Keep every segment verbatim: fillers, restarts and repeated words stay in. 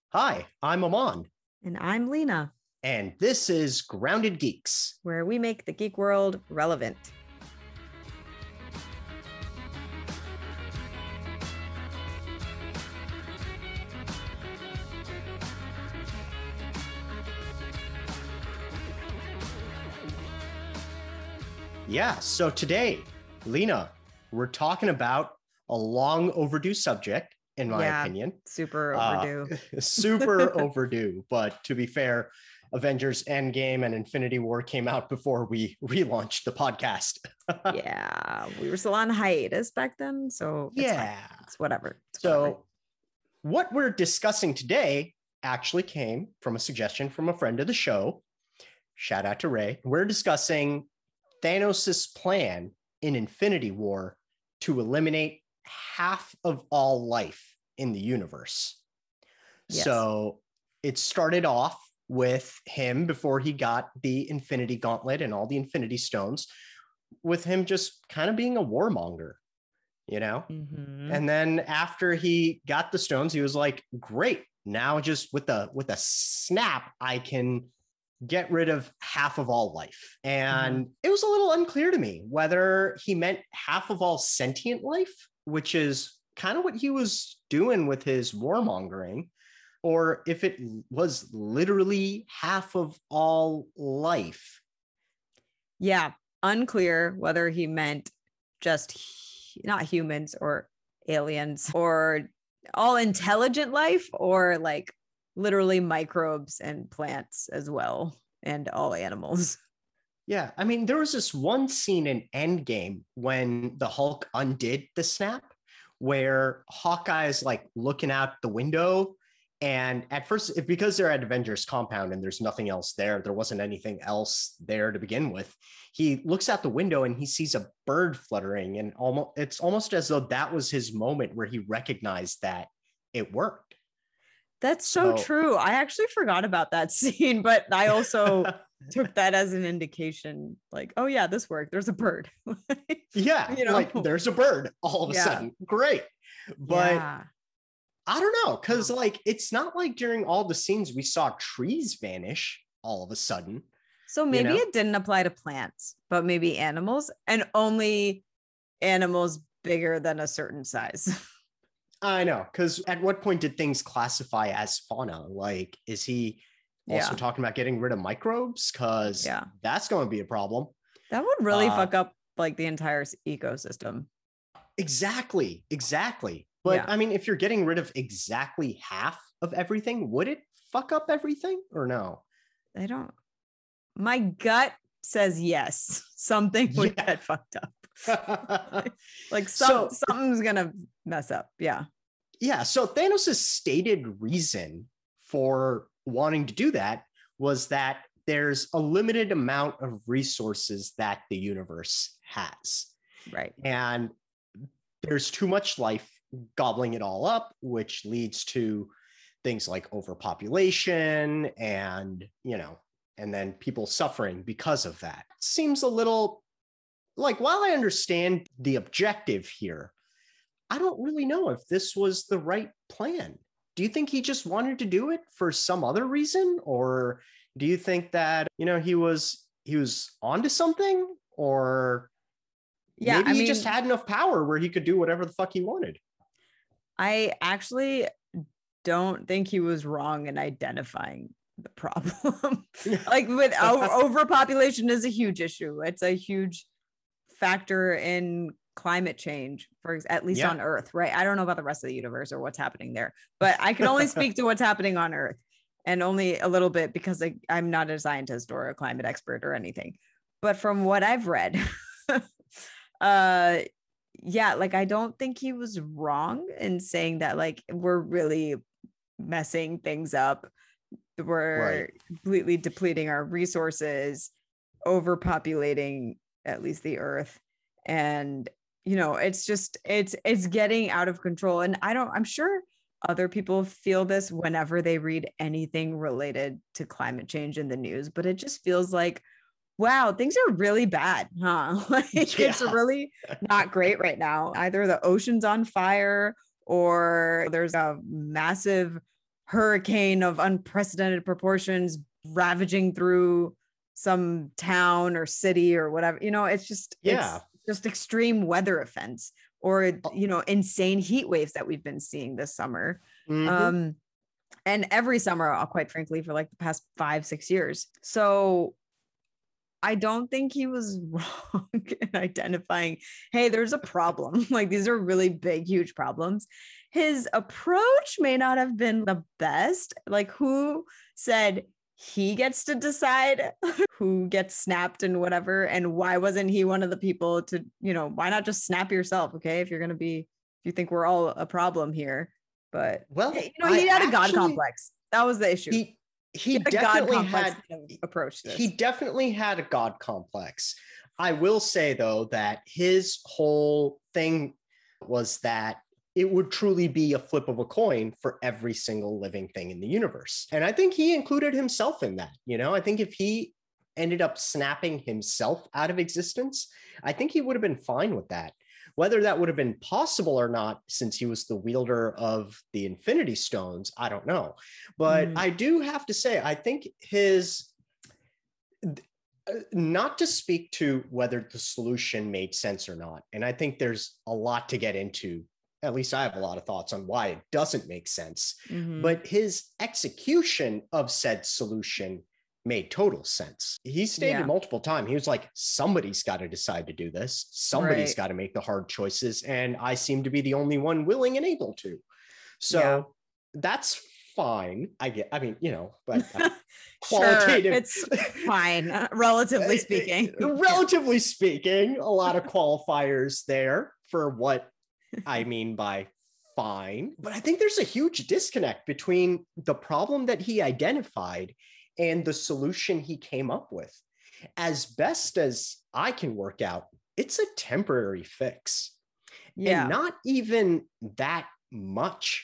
Hi, I'm Aman, And I'm Lena, and this is Grounded Geeks. where we make the geek world relevant. Yeah, so today, Lena, we're talking about a long overdue subject, in my Yeah, opinion. super Uh, overdue. super overdue, but to be fair, Avengers Endgame and Infinity War came out before we relaunched the podcast. Yeah, we were still on hiatus back then, so it's fine. Yeah. It's whatever. It's So, whatever. what we're discussing today actually came from a suggestion from a friend of the show. Shout out to Ray. We're discussing Thanos' plan in Infinity War to eliminate half of all life in the universe. Yes. So it started off with him before he got the Infinity Gauntlet and all the Infinity Stones, with him just kind of being a warmonger, you know? Mhm. And then after he got the stones, he was like, great, now just with a with a snap, I can get rid of half of all life. And Mhm. it was a little unclear to me whether he meant half of all sentient life, which is kind of what he was doing with his warmongering, or if it was literally half of all life. Yeah, unclear whether he meant just hu- not humans or aliens or all intelligent life or like literally microbes and plants as well and all animals. Yeah, I mean, there was this one scene in Endgame when the Hulk undid the snap, where Hawkeye is like looking out the window. And at first, if, because they're at Avengers compound and there's nothing else there, there wasn't anything else there to begin with. He looks out the window and he sees a bird fluttering, and almost it's almost as though that was his moment where he recognized that it worked. That's so So, true. I actually forgot about that scene, but I also took that as an indication like, oh, yeah, this worked. There's a bird. yeah, you know? like there's a bird all of a Yeah. sudden. Great. But Yeah. I don't know, because like it's not like during all the scenes we saw trees vanish all of a sudden. So You maybe know? it didn't apply to plants, but maybe animals and only animals bigger than a certain size. I know, because at what point did things classify as fauna? Like, is he also Yeah. talking about getting rid of microbes? Because Yeah. that's going to be a problem. That would really Uh, fuck up like the entire s- ecosystem. Exactly, exactly. But Yeah. I mean, if you're getting rid of exactly half of everything, would it fuck up everything or no? I don't, my gut says yes, something would Yeah. get fucked up. Like some, So- something's gonna mess up. Yeah. Yeah, so Thanos' stated reason for wanting to do that was that there's a limited amount of resources that the universe has. Right. And there's too much life gobbling it all up, which leads to things like overpopulation and, you know, and then people suffering because of that. Seems a little like, while I understand the objective here, I don't really know if this was the right plan. Do you think he just wanted to do it for some other reason? Or do you think that, you know, he was he was onto something? Or Yeah. maybe I he mean, just had enough power where he could do whatever the fuck he wanted? I actually don't think he was wrong in identifying the problem. Like with o- overpopulation is a huge issue. It's a huge factor in climate change, for ex- at least Yeah. on Earth, right? I don't know about the rest of the universe or what's happening there, but I can only speak to what's happening on Earth, and only a little bit because I, I'm not a scientist or a climate expert or anything. But from what I've read, uh yeah, like I don't think he was wrong in saying that like we're really messing things up. We're Right. completely depleting our resources, overpopulating at least the earth. And you know, it's just it's it's getting out of control. And I don't I'm sure other people feel this whenever they read anything related to climate change in the news, but it just feels like, wow, things are really bad, huh? Like it's Yeah. really not great right now. Either the ocean's on fire or there's a massive hurricane of unprecedented proportions ravaging through some town or city or whatever. You know, it's just, Yeah. it's just extreme weather events or, you know, insane heat waves that we've been seeing this summer. Mhm. Um, and every summer, uh, quite frankly, for like the past five, six years. So I don't think he was wrong in identifying, hey, there's a problem. Like these are really big, huge problems. His approach may not have been the best. Like who said he gets to decide who gets snapped and whatever? And why wasn't he one of the people to, you know, why not just snap yourself? Okay. If you're going to be, if you think we're all a problem here, but Well, hey, you know, he I had a God actually- complex. That was the issue. He he had a God definitely complex had kind of approach to this. he definitely had a God complex. I will say though that his whole thing was that it would truly be a flip of a coin for every single living thing in the universe. And I think he included himself in that. You know, I think if he ended up snapping himself out of existence, I think he would have been fine with that. Whether that would have been possible or not, since he was the wielder of the Infinity Stones, I don't know. But Mm. I do have to say, I think his, not to speak to whether the solution made sense or not, and I think there's a lot to get into. At least I have a lot of thoughts on why it doesn't make sense. Mhm. But his execution of said solution made total sense. He stated Yeah. multiple times, he was like, somebody's got to decide to do this. Somebody's Right. got to make the hard choices. And I seem to be the only one willing and able to. So Yeah. that's fine. I get, I mean, you know, but uh, Sure, qualitative. it's fine, uh, relatively speaking. Relatively speaking, a lot of qualifiers there for what I mean by fine. But I think there's a huge disconnect between the problem that he identified and the solution he came up with. As best as I can work out, it's a temporary fix. Yeah. And not even that much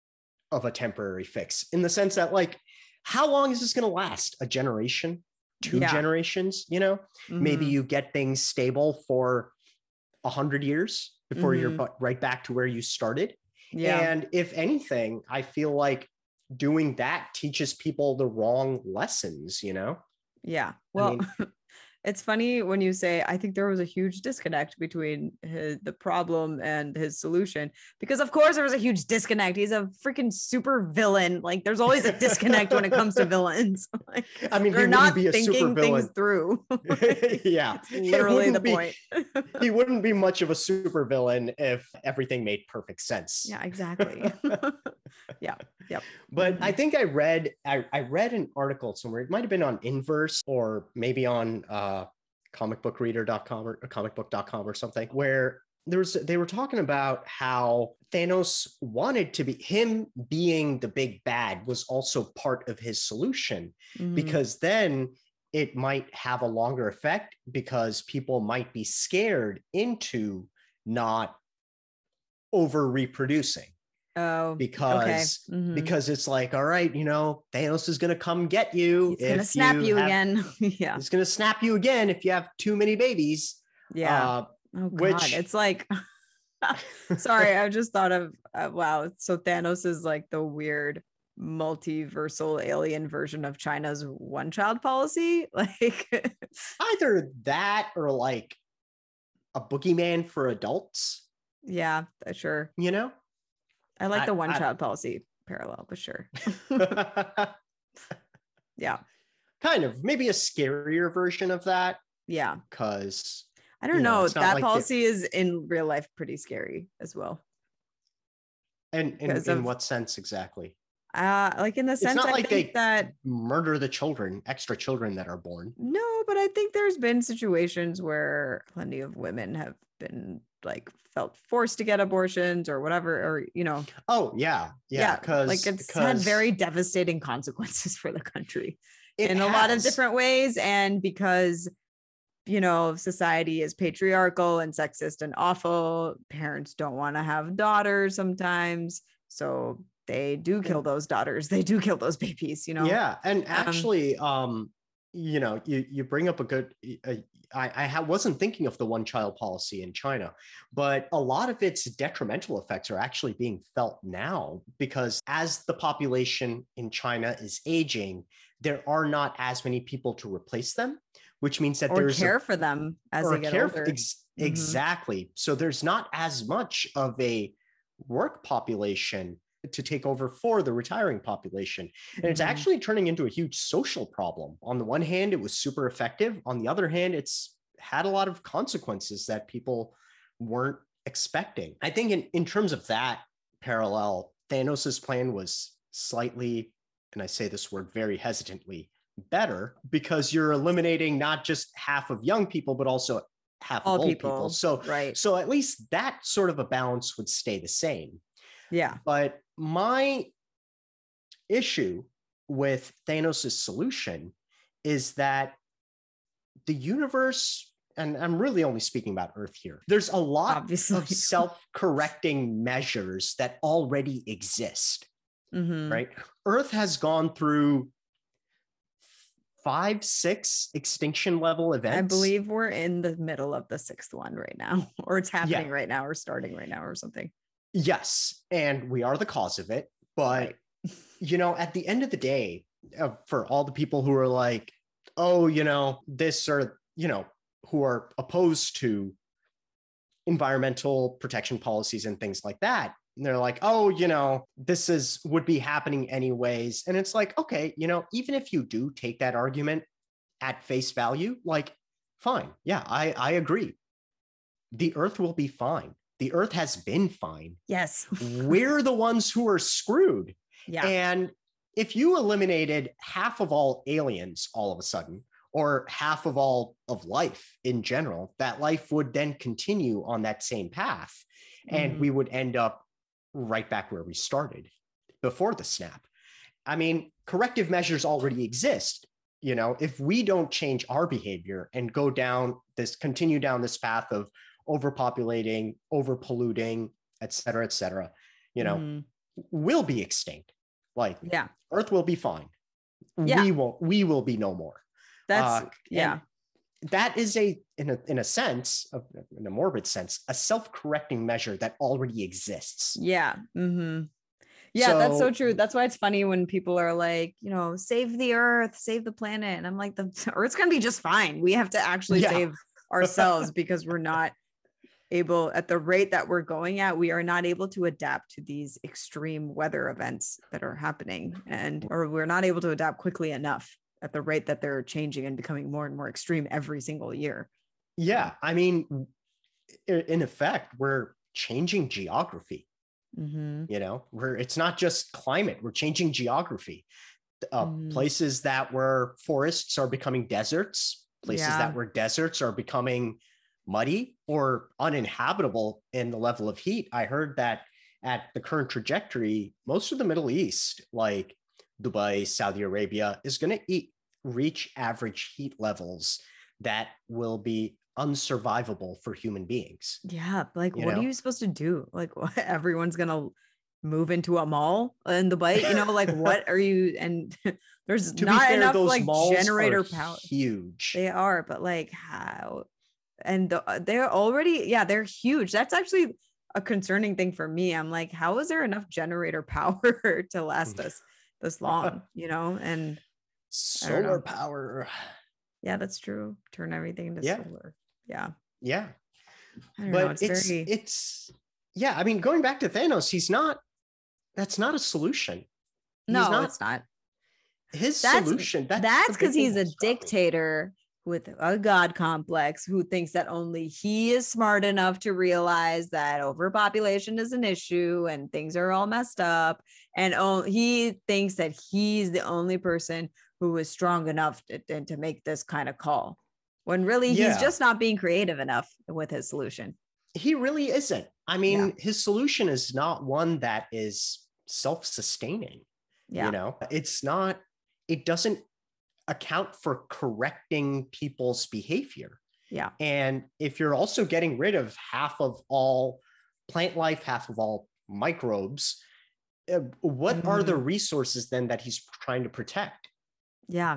of a temporary fix, in the sense that, like, how long is this going to last? A generation? Two Yeah. generations? You know, maybe Mhm. you get things stable for a hundred years before you're Mhm. bu- right back to where you started. Yeah. And if anything, I feel like doing that teaches people the wrong lessons, you know? Yeah. Well, mean- it's funny when you say, I think there was a huge disconnect between his, the problem and his solution, because of course there was a huge disconnect. He's a freaking super villain. Like there's always a disconnect when it comes to villains. Like, I mean, he they're wouldn't not be a super thinking villain. things through. Yeah. It's literally It the wouldn't be- point. He wouldn't be much of a super villain if everything made perfect sense. Yeah, exactly. Yeah. Yep. But Mhm. I think I read I, I read an article somewhere. It might have been on Inverse or maybe on uh, comic book reader dot com or comic book dot com or something, where there was they were talking about how Thanos wanted to be him being the big bad was also part of his solution, Mhm. because then it might have a longer effect, because people might be scared into not over reproducing. Oh, Because okay. Mhm. because it's like, all right, you know, Thanos is going to come get you. He's gonna if snap you, have- again. Yeah. He's going to snap you again if you have too many babies. Yeah. Uh, Oh God, which- it's like, sorry, I just thought of uh, wow. So Thanos is like the weird multiversal alien version of China's one-child policy. Like, either that or like a boogeyman for adults, yeah, uh, sure. you know? I like I- the I- one-child policy parallel, but sure. Yeah, Kind of, maybe a scarier version of that, yeah. because I don't You know, know. it's not That like the- policy is in real life pretty scary as well. and in, Because in of- what sense exactly? Uh, like in the It's sense, not I like think they that murder the children, extra children that are born. no, but I think there's been situations where plenty of women have been like felt forced to get abortions or whatever, or you know, Oh yeah, yeah, because like it's had very devastating consequences for the country in a lot of different ways, and because you know society is patriarchal and sexist and awful, parents don't want to have daughters sometimes, so they do kill those daughters, they do kill those babies, you know. Yeah, and actually, um, you know, you you bring up a good. Uh, I I ha- wasn't thinking of the one child policy in China, but a lot of its detrimental effects are actually being felt now because as the population in China is aging, there are not as many people to replace them, which means that Or there's care a for them as or they get care older. ex- Mhm. exactly. So there's not as much of a work population to take over for the retiring population. And it's Mhm. actually turning into a huge social problem. On the one hand, it was super effective. On the other hand, it's had a lot of consequences that people weren't expecting. I think in, in terms of that parallel, Thanos's plan was slightly, and I say this word very hesitantly, better because you're eliminating not just half of young people, but also half All of old people, people. So, right. so at least that sort of a balance would stay the same. Yeah. But my issue with Thanos' solution is that the universe, and I'm really only speaking about Earth here, there's a lot Obviously. of self-correcting measures that already exist, Mhm. right? Earth has gone through five, six extinction level events. I believe we're in the middle of the sixth one right now, or it's happening Yeah. right now, or starting right now, or something. Yes, and we are the cause of it. But, Right. you know, at the end of the day, uh, for all the people who are like, oh, you know, this or, you know, who are opposed to environmental protection policies and things like that, and they're like, oh, you know, this is would be happening anyways. And it's like, okay, you know, even if you do take that argument at face value, like, fine. Yeah, I, I agree. The Earth will be fine. The Earth has been fine. Yes. We're the ones who are screwed. Yeah. And if you eliminated half of all aliens all of a sudden, or half of all of life in general, that life would then continue on that same path. And Mhm. we would end up right back where we started before the snap. I mean, corrective measures already exist. You know, if we don't change our behavior and go down this, continue down this path of overpopulating, overpolluting, et cetera, et cetera, you know, Mhm. we'll be extinct. Like, Yeah. Earth will be fine. Yeah. We won't, we will be no more. That's Uh, yeah. That is a, in a, in a sense, of, in a morbid sense, a self-correcting measure that already exists. Yeah. Mm-hmm. Yeah, so, that's so true. That's why it's funny when people are like, you know, save the Earth, save the planet. And I'm like, the Earth's going to be just fine. We have to actually Yeah. save ourselves because we're not able, at the rate that we're going at, we are not able to adapt to these extreme weather events that are happening. And, or we're not able to adapt quickly enough at the rate that they're changing and becoming more and more extreme every single year. Yeah. I mean, in effect, we're changing geography. Mm-hmm. You know, we're, it's not just climate, we're changing geography. Uh, mm-hmm. Places that were forests are becoming deserts. Places Yeah. that were deserts are becoming muddy or uninhabitable in the level of heat. I heard that at the current trajectory, most of the Middle East, like Dubai, Saudi Arabia, is going to reach average heat levels that will be unsurvivable for human beings. Yeah, like You what know? are you supposed to do? Like what, everyone's gonna move into a mall in Dubai, you know, like what are you, and there's To not be fair, enough those like malls generator are power. huge. They are, but like how, and the, they're already, yeah, they're huge. That's actually a concerning thing for me. I'm like, how is there enough generator power to last us this long, you know? And solar power. Yeah, that's true. Turn everything into Yeah. solar. Yeah. Yeah. I don't But know. It's, it's, very, it's, yeah. I mean, going back to Thanos, he's not, that's not a solution. He's no, not, it's not. his That's, solution. That's that's the big because thing he's a that's got me. dictator with a god complex who thinks that only he is smart enough to realize that overpopulation is an issue and things are all messed up. And oh, he thinks that he's the only person who is strong enough to, to make this kind of call, when really Yeah. he's just not being creative enough with his solution. He really isn't. I mean, Yeah. his solution is not one that is self-sustaining. Yeah. You know, it's not, it doesn't account for correcting people's behavior. Yeah. And if you're also getting rid of half of all plant life, half of all microbes, uh, what Mhm. are the resources then that he's trying to protect? Yeah.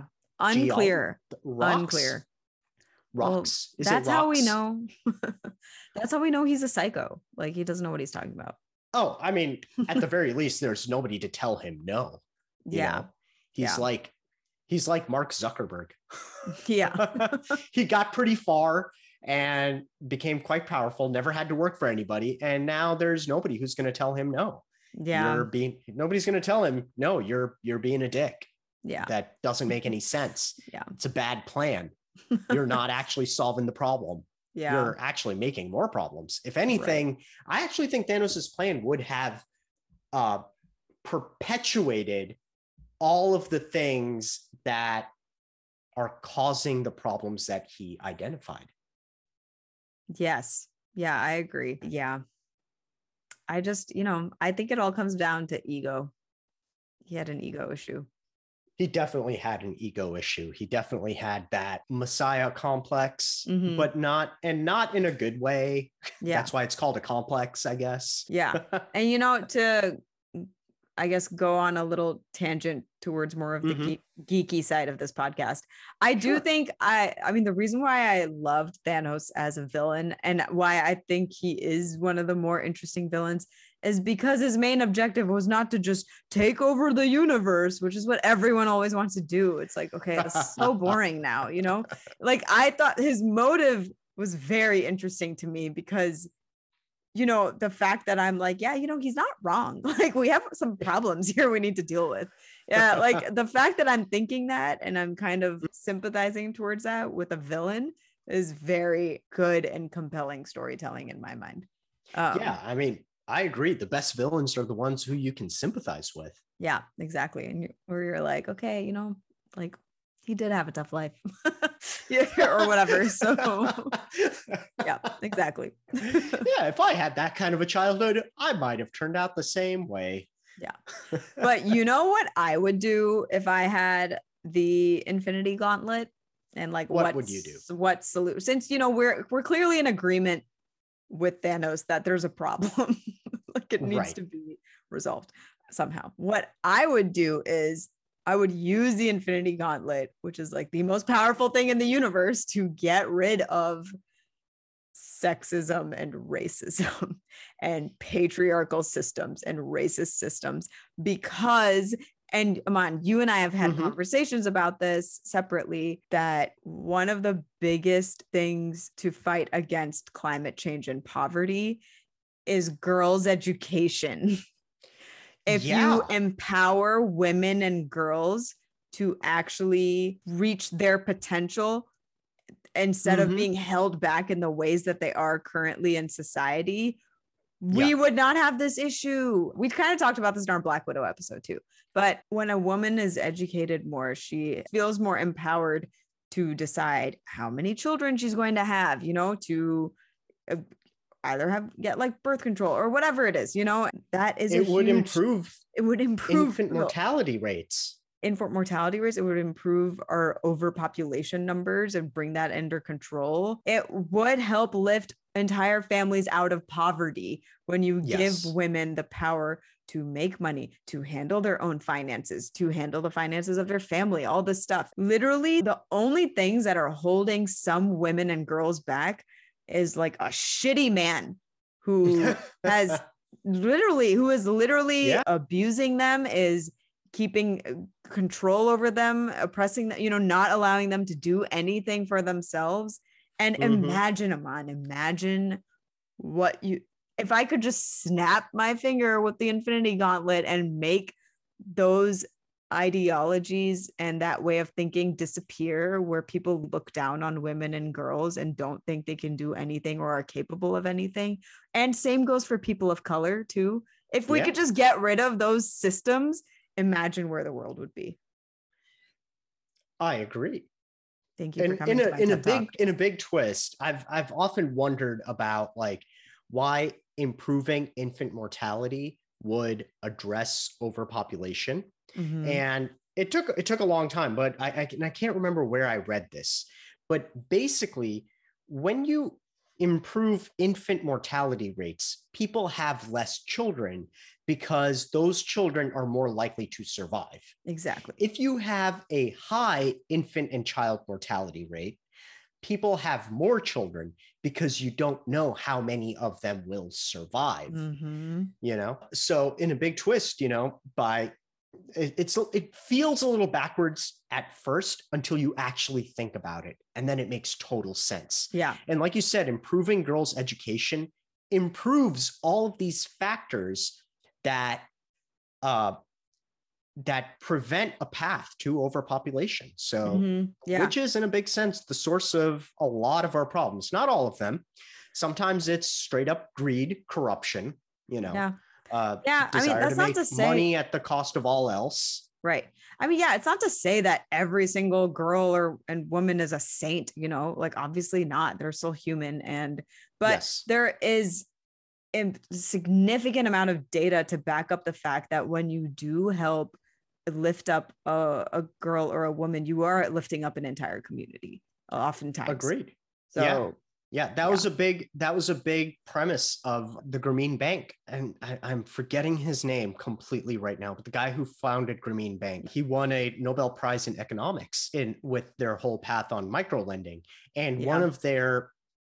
Unclear. Geol- rocks? Unclear. Rocks. Well, Is that's it rocks? how we know. That's how we know he's a psycho. Like he doesn't know what he's talking about. Oh, I mean, at the very least, there's nobody to tell him no. You Yeah. know? He's Yeah. like, he's like Mark Zuckerberg. Yeah. He got pretty far and became quite powerful, never had to work for anybody. And now there's nobody who's going to tell him no. Yeah. You're being, nobody's going to tell him, no, you're, you're being a dick. Yeah. That doesn't make any sense. Yeah. It's a bad plan. You're not actually solving the problem. Yeah. You're actually making more problems. If anything, right. I actually think Thanos's plan would have uh, perpetuated all of the things that are causing the problems that he identified. Yes. Yeah, I agree. Yeah. I just, you know, I think it all comes down to ego. He had an ego issue. He definitely had an ego issue. He definitely had that Messiah complex, mm-hmm. but not, and not in a good way. Yeah. That's why it's called a complex, I guess. Yeah. And, you know, to, I guess, go on a little tangent towards more of the mm-hmm. ge- geeky side of this podcast. I do sure. think I, I mean, the reason why I loved Thanos as a villain and why I think he is one of the more interesting villains is because his main objective was not to just take over the universe, which is what everyone always wants to do. It's like, okay, this is so boring now, you know? Like, I thought his motive was very interesting to me because, you know, the fact that I'm like, yeah, you know, he's not wrong. Like, we have some problems here we need to deal with. Yeah, like the fact that I'm thinking that and I'm kind of sympathizing towards that with a villain is very good and compelling storytelling in my mind. Um, yeah, I mean, I agree. The best villains are the ones who you can sympathize with. Yeah, exactly. And you're, where you're like, okay, you know, like he did have a tough life yeah, or whatever. So yeah, exactly. Yeah, if I had that kind of a childhood, I might have turned out the same way. Yeah. But you know what I would do if I had the Infinity Gauntlet and like what would you do? What solution? Since, you know, we're we're clearly in agreement with Thanos that there's a problem. Like it needs right. to be resolved somehow. What I would do is I would use the Infinity Gauntlet, which is like the most powerful thing in the universe, to get rid of sexism and racism and patriarchal systems and racist systems because, and Aman, you and I have had mm-hmm. conversations about this separately, that one of the biggest things to fight against climate change and poverty is girls' education. If yeah. you empower women and girls to actually reach their potential instead mm-hmm. of being held back in the ways that they are currently in society, we yeah. would not have this issue. We kind of talked about this in our Black Widow episode too. But when a woman is educated more, she feels more empowered to decide how many children she's going to have, you know, to uh, either have get like birth control or whatever it is, you know, that is it would huge, improve it would improve infant mortality rates. Infant mortality rates. It would improve our overpopulation numbers and bring that under control. It would help lift entire families out of poverty when you yes. give women the power to make money, to handle their own finances, to handle the finances of their family, all this stuff. Literally, the only things that are holding some women and girls back is like a shitty man who has literally, who is literally yeah. abusing them, is keeping control over them, oppressing them, you know, not allowing them to do anything for themselves. And mm-hmm. imagine, Aman, imagine what you, if I could just snap my finger with the Infinity Gauntlet and make those ideologies and that way of thinking disappear, where people look down on women and girls and don't think they can do anything or are capable of anything. And same goes for people of color too. If we yeah. could just get rid of those systems, imagine where the world would be. I agree. Thank you and for coming in a, to my in TED a big Talk. in a big twist. I've I've often wondered about like why improving infant mortality would address overpopulation. Mm-hmm. And it took it took a long time, but I, I I can't remember where I read this. But basically, when you improve infant mortality rates, people have less children because those children are more likely to survive. Exactly. If you have a high infant and child mortality rate, people have more children because you don't know how many of them will survive. Mm-hmm. You know, so in a big twist, you know, by it, it's it feels a little backwards at first until you actually think about it, and then it makes total sense. Yeah. And like you said, improving girls' education improves all of these factors that uh, that prevent a path to overpopulation. So, mm-hmm. yeah. which is in a big sense the source of a lot of our problems. Not all of them. Sometimes it's straight up greed, corruption, you know. Yeah. Uh, yeah. I mean, that's to not to say money at the cost of all else. Right. I mean, yeah, it's not to say that every single girl or and woman is a saint, you know, like obviously not. They're still human. And but yes. there is a significant amount of data to back up the fact that when you do help lift up a, a girl or a woman, you are lifting up an entire community oftentimes. Agreed. So yeah. Yeah, that yeah. was a big that was a big premise of the Grameen Bank. And I, I'm forgetting his name completely right now, but the guy who founded Grameen Bank, he won a Nobel Prize in economics in with their whole path on microlending. And yeah. one of their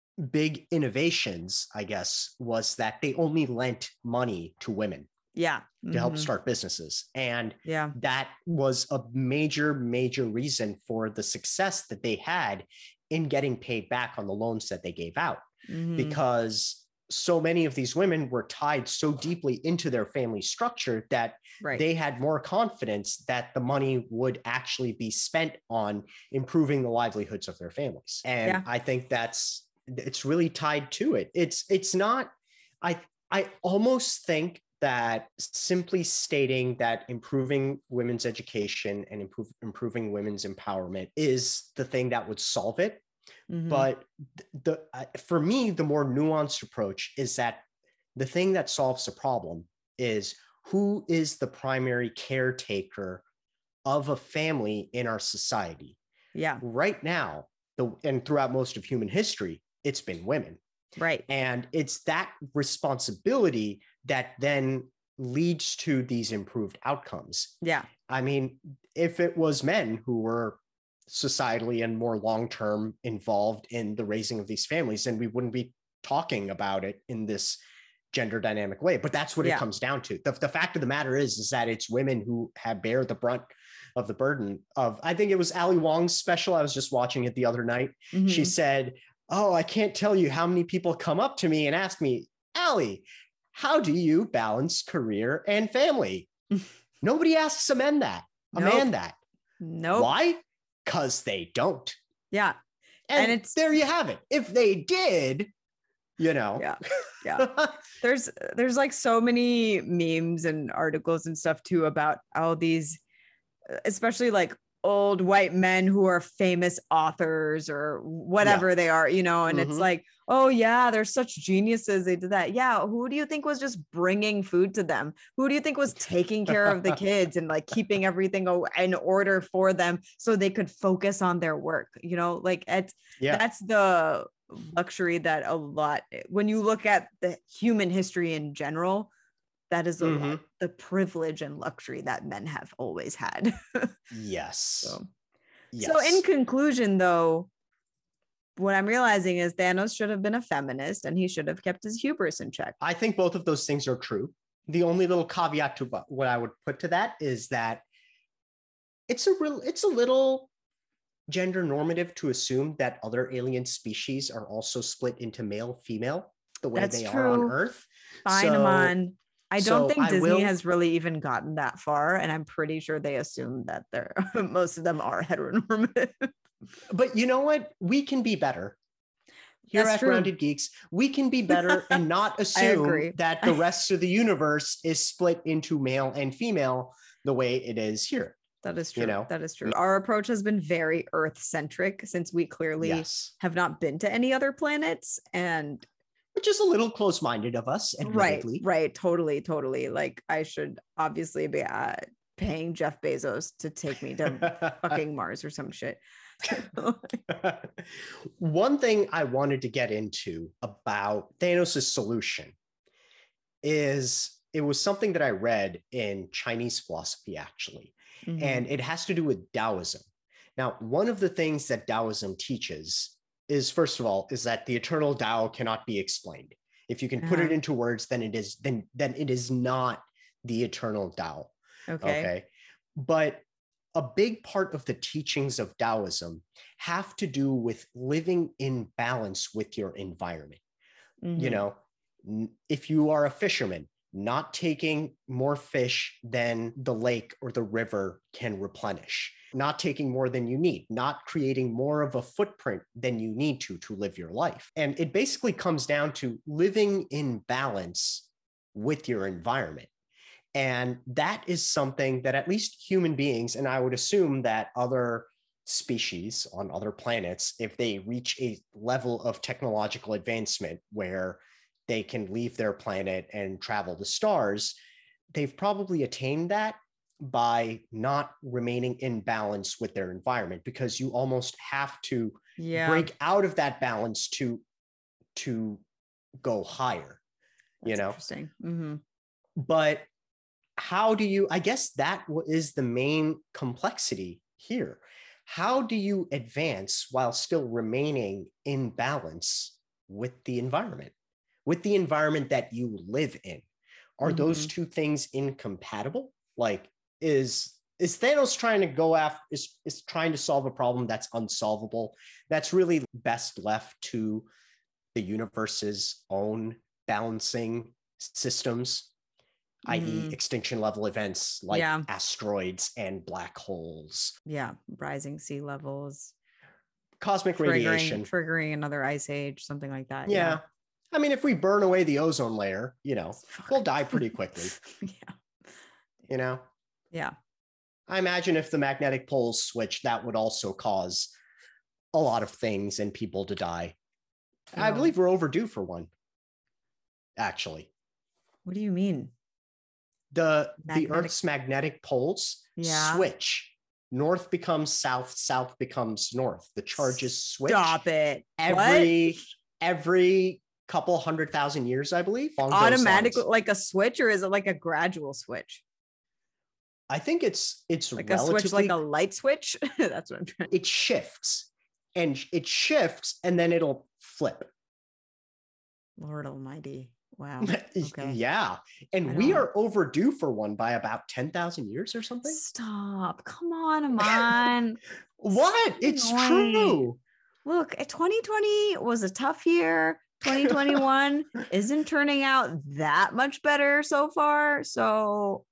big innovations, I guess, was that they only lent money to women. Yeah. To mm-hmm. help start businesses. And yeah. that was a major, major reason for the success that they had in getting paid back on the loans that they gave out, mm-hmm. because so many of these women were tied so deeply into their family structure that right. they had more confidence that the money would actually be spent on improving the livelihoods of their families. And yeah. I think that's, it's really tied to it. It's, it's not, I, I almost think that simply stating that improving women's education and improve, improving women's empowerment is the thing that would solve it. Mm-hmm. But the uh, for me, the more nuanced approach is that the thing that solves the problem is who is the primary caretaker of a family in our society. Yeah. Right now, the and throughout most of human history, it's been women. Right. And it's that responsibility that then leads to these improved outcomes. Yeah. I mean, if it was men who were societally and more long-term involved in the raising of these families, then we wouldn't be talking about it in this gender dynamic way. But that's what yeah. it comes down to. The, the fact of the matter is, is that it's women who have bear the brunt of the burden of, I think it was Ali Wong's special. I was just watching it the other night. Mm-hmm. She said, oh, I can't tell you how many people come up to me and ask me, Ali, how do you balance career and family? Nobody asks a man that, a nope. man that. No. Nope. Why? Because they don't. Yeah. And, and it's there you have it. If they did, you know. Yeah. Yeah. there's there's like so many memes and articles and stuff too about all these, especially like old white men who are famous authors or whatever yeah. they are, you know, and mm-hmm. it's like, oh yeah, they're such geniuses. They did that. Yeah. Who do you think was just bringing food to them? Who do you think was taking care of the kids and like keeping everything in order for them so they could focus on their work? You know, like it's, yeah. that's the luxury that a lot, when you look at the human history in general, that is a mm-hmm. lot, the privilege and luxury that men have always had. Yes. So, yes. So in conclusion, though, what I'm realizing is Thanos should have been a feminist and he should have kept his hubris in check. I think both of those things are true. The only little caveat to what I would put to that is that it's a real, it's a little gender normative to assume that other alien species are also split into male, female, the way That's they true. are on Earth. Fine, so, man. I don't so think I Disney will... has really even gotten that far. And I'm pretty sure they assume that they're most of them are heteronormative. But you know what? We can be better. Here That's at true. Grounded Geeks, we can be better and not assume that the rest of the universe is split into male and female the way it is here. That is true. You know? That is true. Our approach has been very Earth-centric since we clearly yes. have not been to any other planets. And which is a little close-minded of us, admittedly. Right, right. Totally, totally. Like I should obviously be uh, paying Jeff Bezos to take me to fucking Mars or some shit. One thing I wanted to get into about Thanos' solution is it was something that I read in Chinese philosophy, actually, mm-hmm. and it has to do with Taoism. Now, one of the things that Taoism teaches is, first of all, is that the eternal Tao cannot be explained. If you can uh-huh. put it into words, then it is then then it is not the eternal Tao. Okay. Okay. But a big part of the teachings of Taoism have to do with living in balance with your environment. Mm-hmm. You know, if you are a fisherman, not taking more fish than the lake or the river can replenish, not taking more than you need, not creating more of a footprint than you need to to live your life. And it basically comes down to living in balance with your environment. And that is something that at least human beings, and I would assume that other species on other planets, if they reach a level of technological advancement where they can leave their planet and travel to stars, they've probably attained that by not remaining in balance with their environment, because you almost have to yeah. break out of that balance to, to go higher. That's you know? Interesting. Mm-hmm. But how do you, I guess that is the main complexity here. How do you advance while still remaining in balance with the environment, with the environment that you live in? Are mm-hmm. those two things incompatible? Like, is, is Thanos trying to go after, is, is trying to solve a problem that's unsolvable, that's really best left to the universe's own balancing systems? Mm. that is extinction level events like yeah. asteroids and black holes. Yeah. Rising sea levels. Cosmic triggering, radiation. Triggering another ice age, something like that. Yeah. yeah. I mean, if we burn away the ozone layer, you know, we'll die pretty quickly. yeah. You know? Yeah. I imagine if the magnetic poles switch, that would also cause a lot of things and people to die. Oh. I believe we're overdue for one, actually. What do you mean? The, magnetic. the Earth's magnetic poles yeah. switch. North becomes south, south becomes north. The charges switch. Stop it. Every, what? every couple hundred thousand years, I believe. Automatically, like a switch, or is it like a gradual switch? I think it's it's like relatively, a switch, like a light switch. That's what I'm trying. It shifts, and it shifts, and then it'll flip. Lord Almighty. Wow. Okay. Yeah. And we are overdue for one by about ten thousand years or something. Stop. Come on, Aman. What? It's annoying. True. Look, twenty twenty was a tough year. twenty twenty-one isn't turning out that much better so far. So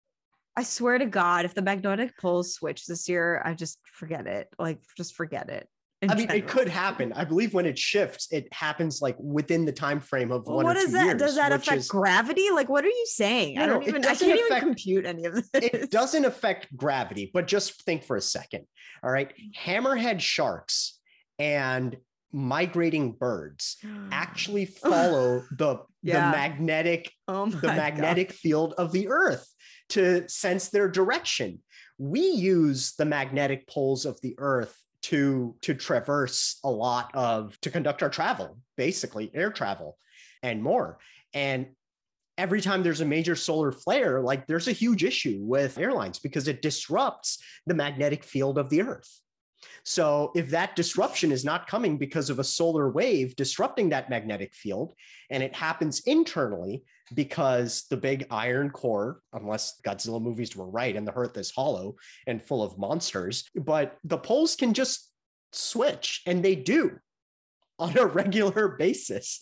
I swear to God, if the magnetic poles switch this year, I just forget it. Like, just forget it. I mean, general. It could happen. I believe when it shifts, it happens like within the time frame of well, one what or is two that? years. Does that affect is, gravity? Like, what are you saying? No, I don't no, even. I can't affect, even compute any of this. It doesn't affect gravity, but just think for a second. All right, hammerhead sharks and migrating birds actually follow the yeah. the magnetic oh the magnetic God. field of the Earth to sense their direction. We use the magnetic poles of the Earth to to traverse a lot of, to conduct our travel, basically air travel and more. And every time there's a major solar flare, like there's a huge issue with airlines because it disrupts the magnetic field of the Earth. So if that disruption is not coming because of a solar wave disrupting that magnetic field, and it happens internally because the big iron core, unless Godzilla movies were right and the Earth is hollow and full of monsters, but the poles can just switch, and they do on a regular basis.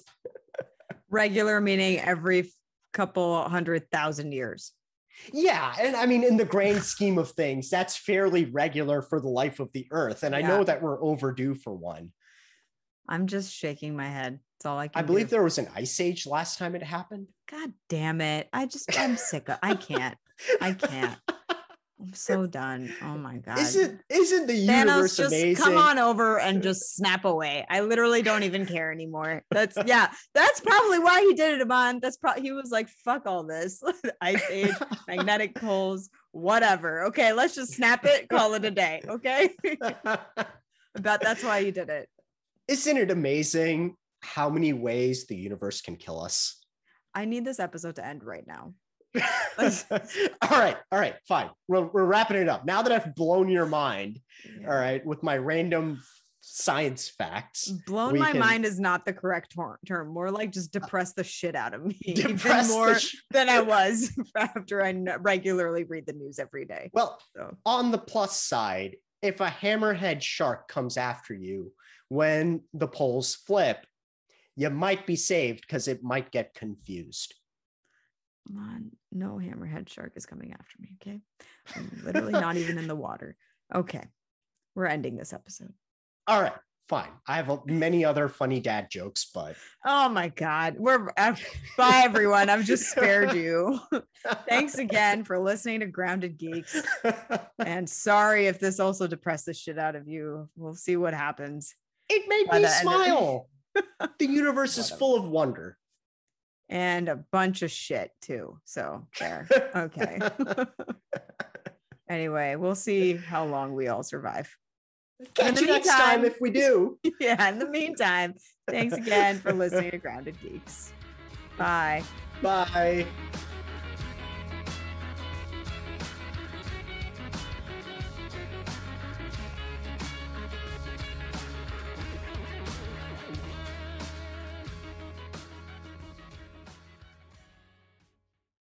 Regular meaning every couple hundred thousand years. Yeah. And I mean, in the grand scheme of things, that's fairly regular for the life of the Earth. And I yeah. know that we're overdue for one. I'm just shaking my head. That's all I can I believe do. there was an ice age last time it happened. God damn it. I just, I'm sick of, I can't, I can't. I'm so done. Oh my God. Isn't, isn't the Thanos, universe just amazing? Come on over and just snap away. I literally don't even care anymore. That's yeah. That's probably why he did it, Aman. That's probably, he was like, fuck all this. Ice age, magnetic poles, whatever. Okay, let's just snap it, call it a day. Okay. I bet that's why you did it. Isn't it amazing how many ways the universe can kill us? I need this episode to end right now. all right, all right, fine. We're, we're wrapping it up. Now that I've blown your mind, Yeah. all right, with my random science facts. Blown we my can mind is not the correct tor- term. More like just depress the shit out of me. Even depress the more sh- than I was after I n- regularly read the news every day. Well, So on the plus side, if a hammerhead shark comes after you when the poles flip, you might be saved because it might get confused. come on, no hammerhead shark is coming after me. Okay, I'm literally not even in the water. Okay, we're ending this episode. All right, fine. I have a- many other funny dad jokes, but Oh my God. We're uh, bye everyone. I've just spared you. Thanks again for listening to Grounded Geeks. And sorry if this also depressed the shit out of you. We'll see what happens. it made By me the end of- smile. The universe is Whatever. full of wonder. And a bunch of shit too. So there. Okay. Anyway, we'll see how long we all survive. Catch the you next meantime- time if we do. Yeah. In the meantime, thanks again for listening to Grounded Geeks. Bye. Bye.